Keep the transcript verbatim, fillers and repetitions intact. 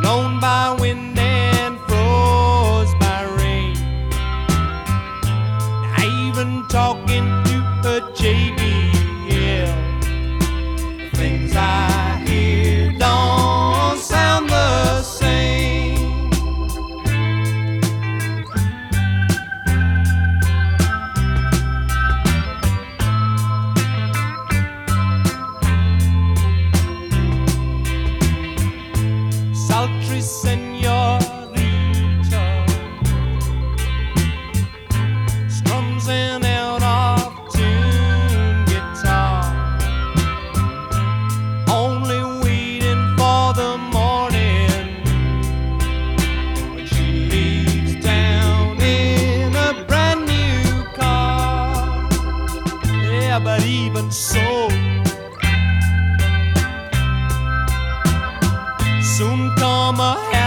blown by wind and froze by rain. I even talking to a J B L. The things I hear don't sound the same. Sultry señorita strums an out of tune guitar, only waiting for the morning when she leaves town in a brand new car. Yeah, but even so, soon come a